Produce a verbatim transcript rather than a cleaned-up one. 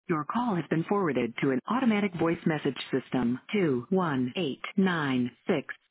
Your call has been forwarded to an automatic voice message system. two one eight nine six